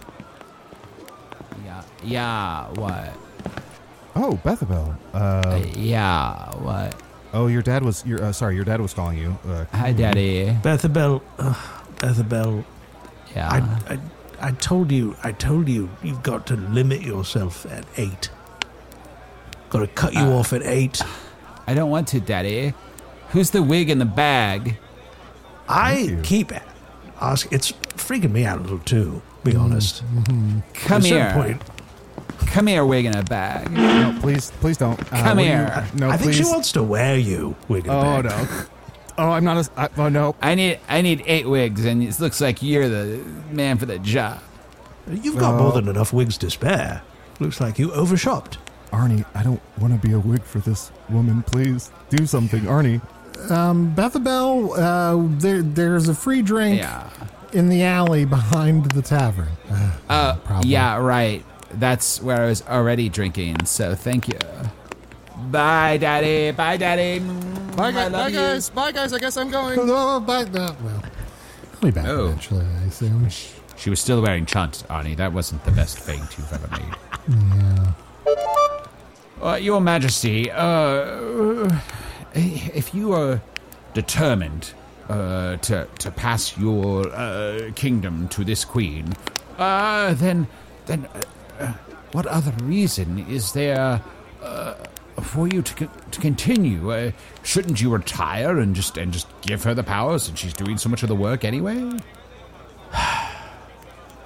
Yeah. Yeah. What? Oh, Bethabel. Uh, yeah. What? oh, your dad was. Your uh, sorry, your dad was calling you. Uh, Hi, Daddy. Bethabel. Uh, Bethabel. Yeah. I, I, I told you, I told you, you've got to limit yourself at eight. Got to cut you Uh, off at eight. I don't want to, Daddy. Who's the wig in the bag? I you. keep ask. It's freaking me out a little too. Be honest. Come At a certain here. point, Come here, wig in a bag. no, please, please don't. Uh, Come what do you- here. no, I think please. she wants to wear you. Wig and Oh bag. no. Oh, I'm not. A, I, oh no. I need I need eight wigs, and it looks like you're the man for the job. You've got Oh. more than enough wigs to spare. Looks like you overshopped. Arnie, I don't want to be a wig for this woman. Please do something, Arnie. Um, Bethabel, uh, there, there's a free drink Yeah. in the alley behind the tavern. Uh, Uh, problem. yeah, right. That's where I was already drinking, so thank you. Bye, Daddy. Bye, Daddy. Mm, I love you. Bye, guys. I guess I'm going. Oh, but, uh, well, I'll be back Oh. eventually, I assume. She was still wearing chunt, Arnie. That wasn't the best feint you've ever made. Yeah. Uh, Your Majesty, uh, if you are determined uh, to to pass your uh, kingdom to this queen, uh, then then uh, uh, what other reason is there uh, for you to co- to continue? Uh, shouldn't you retire and just and just give her the power since she's doing so much of the work anyway? I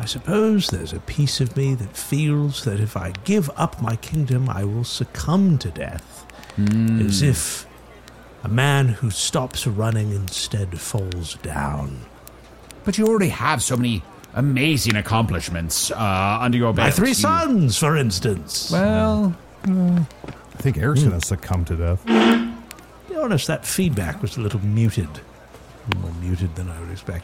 suppose there's a piece of me that feels that if I give up my kingdom, I will succumb to death. Mm. As if a man who stops running instead falls down. But you already have so many amazing accomplishments uh, under your belt. My three You- sons, for instance. Well, I think Eric's going to succumb to death. To be honest, that feedback was a little muted. More muted than I would expect.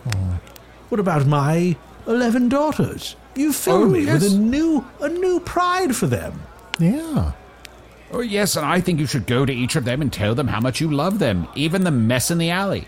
What about my eleven daughters? You filled Oh, me yes. with a new, a new pride for them. Yeah. oh yes, and I think you should go to each of them and tell them how much you love them, even the mess in the alley.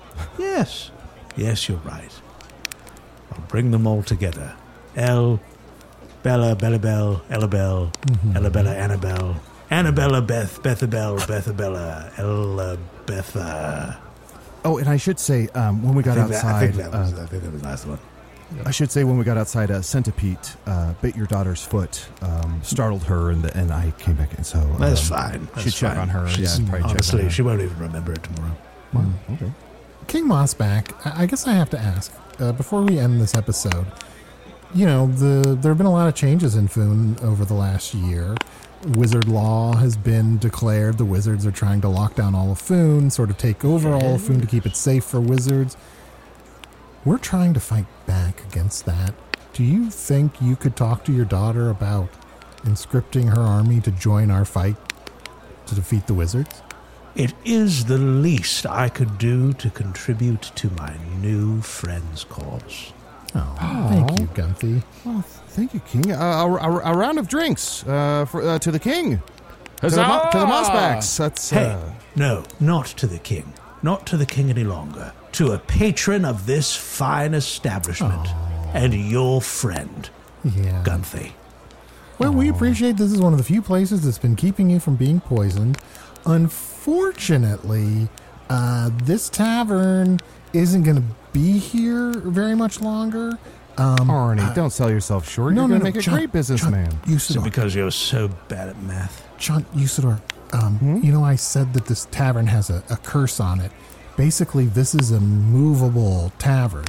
Yes. Yes, you're right. I'll bring them all together. El, Bella, Bellabelle, Ellabelle, Ellabella, Annabelle, Annabella, Beth, Bethabelle, Bethabella, Ella, Betha. Oh, and I should say, um, when we got I think that- outside, I think that was, uh, I think that was the last one. I should say when we got outside, uh, Centipede uh, bit your daughter's foot, um, startled her, and, the, and I came back in. So um, That's fine. Should That's check fine. on her. She's- Yeah, probably check honestly, on her. she won't even remember it tomorrow. Well, okay. King Mossback, I I guess I have to ask, uh, before we end this episode, you know, the there have been a lot of changes in Foon over the last year. Wizard law has been declared. The wizards are trying to lock down all of Foon, sort of take over all of Foon to keep it safe for wizards. We're trying to fight back against that. Do you think you could talk to your daughter about inscripting her army to join our fight to defeat the wizards? It is the least I could do to contribute to my new friend's cause. Oh, thank you, Gunthy. Well, thank you, King. Uh, a, a, a round of drinks uh, for, uh, to the king. To the, mo- to the Mossbacks. That's, Hey, uh, no, not to the king. Not to the king any longer. To a patron of this fine establishment. And your friend, Yeah. Gunthy. Well, we appreciate this is one of the few places that's been keeping you from being poisoned. Unfortunately, uh, this tavern isn't going to be here very much longer. Um, Arnie, don't sell yourself short. no, You're no, going to no, make a John, great businessman. John, Is it Usador, because you're so bad at math? John Usador, um, you know I said that this tavern has a, a curse on it. Basically, this is a movable tavern.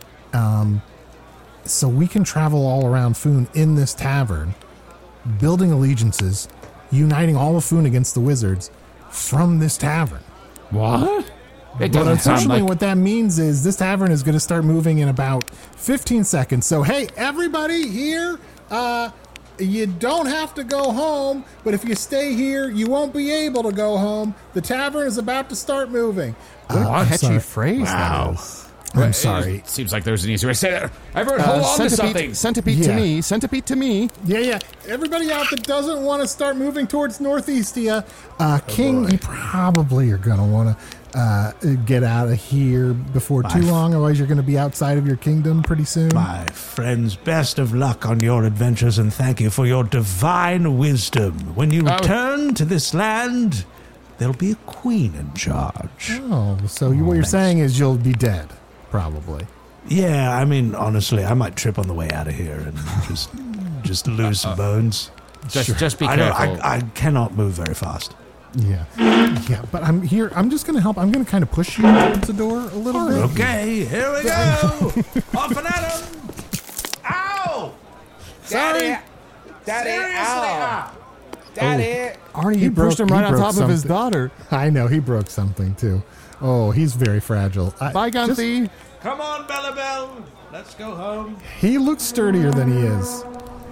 Um, so we can travel all around Foon in this tavern, building allegiances, uniting all of Foon against the wizards from this tavern. What? It But doesn't sound unfortunately, like... what that means is this tavern is going to start moving in about fifteen seconds. So, hey, everybody here, uh, you don't have to go home, but if you stay here, you won't be able to go home. The tavern is about to start moving. What Uh, a I'm catchy sorry. phrase Wow. that is. I'm sorry. It seems like there's an easier way to say that. Everyone, hold Uh, on to something. centipede, centipede to Yeah. me. Centipede to me. Yeah, yeah. Everybody out that doesn't want to start moving towards Northeastia, uh, King, you probably are going to want to uh, get out of here before too My- long. Otherwise, you're going to be outside of your kingdom pretty soon. My friends, best of luck on your adventures and thank you for your divine wisdom. When you Oh. return to this land, there'll be a queen in charge. Oh, so you, what you're thanks. saying is you'll be dead, probably. Yeah, I mean, honestly, I might trip on the way out of here and just just lose some bones. Just, just be I, don't, careful. I, I cannot move very fast. Yeah, yeah. But I'm here. I'm just going to help. I'm going to kind of push you towards the door a little bit. Okay, here we go. Off and at 'em. Ow! Sorry. Daddy, Seriously, ow. Daddy. Arnie, He you pushed broke- him right he on broke top of his something. daughter. I know he broke something too. Oh, he's very fragile. I, Bye, just- Gunthy. Come on, Bella Bell. Let's go home. He looks sturdier than he is.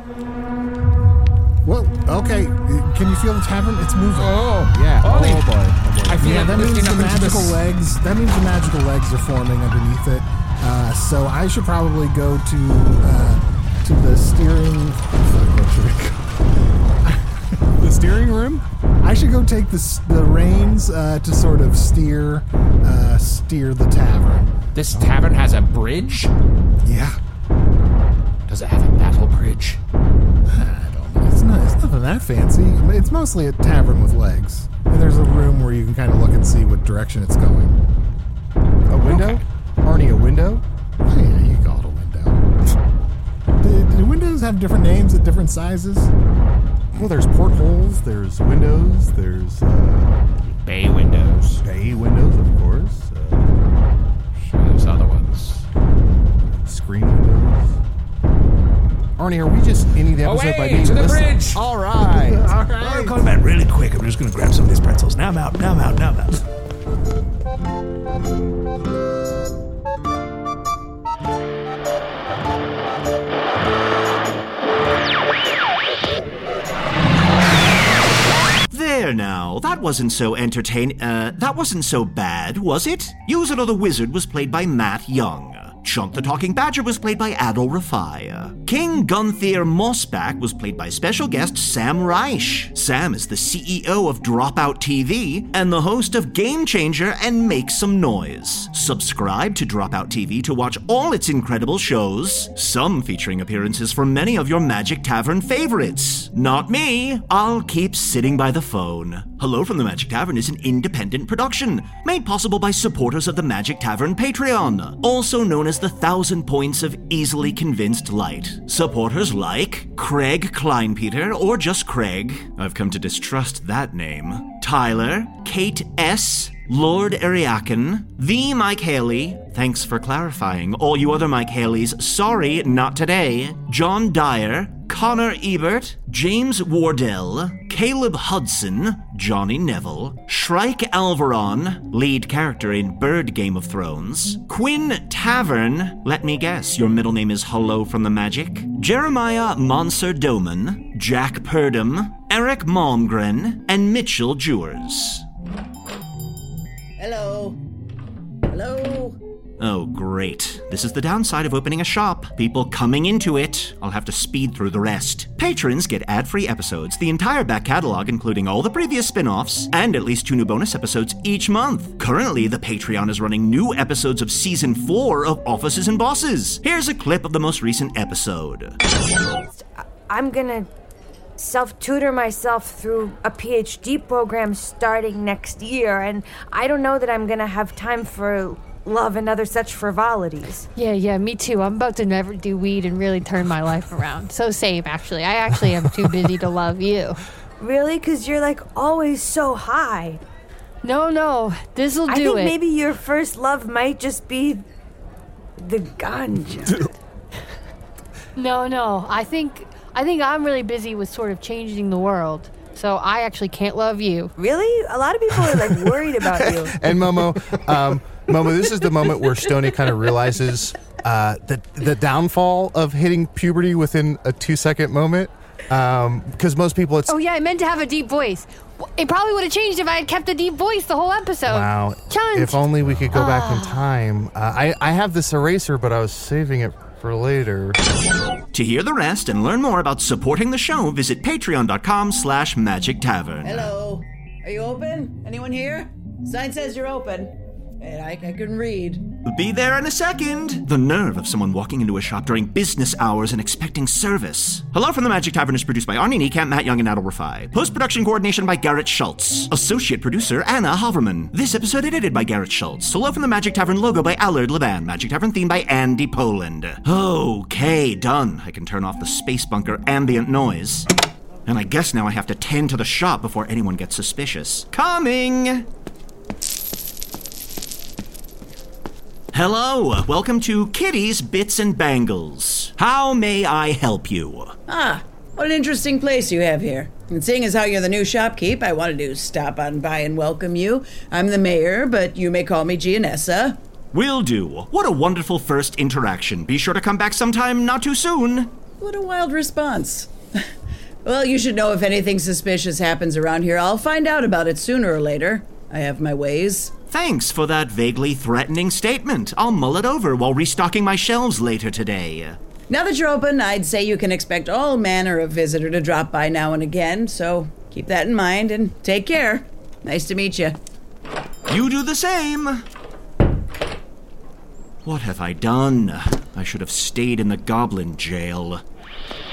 Well, okay. Can you feel the tavern? It's moving. oh, Yeah. Oh, Oh, they- boy. I feel Yeah, like that means lifting the up into magical s- legs. That means the magical legs are forming underneath it. Uh, so I should probably go to uh, to the steering. What should I go? The steering room? I should go take the s- the reins uh, to sort of steer uh, steer the tavern. This tavern has a bridge? Yeah, Does it have a battle bridge? I don't know. It's not. It's nothing that fancy. It's mostly a tavern with legs, and there's a room where you can kind of look and see what direction it's going. A window? Arnie, a window? Oh, yeah, you call it a window. Do, do windows have different names at different sizes? Well, there's portholes, there's windows, there's uh, Bay windows. bay windows, of course, uh, Sure, there's other ones. screen windows. Arnie, are we just ending the episode by Away being to the listened- bridge! All right. All I'm right. coming back really quick. I'm just going to grab some of these pretzels. Now I'm out. Now I'm out. Now I'm out. There now, that wasn't so entertain- uh, that wasn't so bad, was it? Usador the Wizard was played by Matt Young. Chunk the Talking Badger was played by Adol Rafai. King Gunther Mossback was played by special guest Sam Reich. Sam is the C E O of Dropout T V and the host of Game Changer and Make Some Noise. Subscribe to Dropout T V to watch all its incredible shows, some featuring appearances from many of your Magic Tavern favorites. Not me. I'll keep sitting by the phone. Hello from the Magic Tavern is an independent production, made possible by supporters of the Magic Tavern Patreon, also known as the Thousand Points of Easily Convinced Light. Supporters like Craig Kleinpeter, or just Craig, I've come to distrust that name, Tyler, Kate S., Lord Ariakin, the Mike Haley, thanks for clarifying, all you other Mike Haleys, sorry, not today, John Dyer, Connor Ebert, James Wardell, Caleb Hudson, Johnny Neville, Shrike Alvaron, lead character in Bird Game of Thrones, Quinn Tavern, let me guess, your middle name is Hello from the Magic, Jeremiah Monser Doman, Jack Purdom, Eric Malmgren, and Mitchell Jewers. Hello. Hello. Oh, great. This is the downside of opening a shop. People coming into it. I'll have to speed through the rest. Patrons get ad-free episodes, the entire back catalog, including all the previous spin-offs, and at least two new bonus episodes each month. Currently, the Patreon is running new episodes of Season four of Offices and Bosses. Here's a clip of the most recent episode. I'm gonna self-tutor myself through a P H D program starting next year, and I don't know that I'm gonna have time for love and other such frivolities. Yeah, yeah, me too. I'm about to never do weed and really turn my life around. So same, actually. I actually am too busy to love you. Really? Because you're like always so high. No, no, this'll do I think it. maybe your first love might just be the ganja. No, no, I think I think I'm really busy with sort of changing the world. So I actually can't love you. Really? A lot of people are like worried about you. And Momo, um, Momo, this is the moment where Stoney kind of realizes uh, the the downfall of hitting puberty within a two second moment. Because um, most people, it's Oh yeah, I meant to have a deep voice. It probably would have changed if I had kept a deep voice the whole episode. wow. Chunt. If only we could go back in time. Uh, I I have this eraser, but I was saving it for later. To hear the rest and learn more about supporting the show, visit patreon.com slash magic tavern. Hello. Are you open? Anyone here? Sign says you're open. And I, I can read. Be there in a second. The nerve of someone walking into a shop during business hours and expecting service. Hello from the Magic Tavern is produced by Arnie Niekamp, Matt Young, and Adol Rafai. Post-production coordination by Garrett Schultz. Associate producer Anna Haverman. This episode edited by Garrett Schultz. Hello from the Magic Tavern logo by Allard Levan. Magic Tavern theme by Andy Poland. Okay, done. I can turn off the space bunker ambient noise. And I guess now I have to tend to the shop before anyone gets suspicious. Coming! Hello, welcome to Kitty's Bits and Bangles. How may I help you? Ah, what an interesting place you have here. And seeing as how you're the new shopkeep, I wanted to stop on by and welcome you. I'm the mayor, but you may call me Gianessa. Will do. What a wonderful first interaction. Be sure to come back sometime not too soon. What a wild response. Well, you should know if anything suspicious happens around here. I'll find out about it sooner or later. I have my ways. Thanks for that vaguely threatening statement. I'll mull it over while restocking my shelves later today. Now that you're open, I'd say you can expect all manner of visitor to drop by now and again, so keep that in mind and take care. Nice to meet you. You do the same. What have I done? I should have stayed in the goblin jail.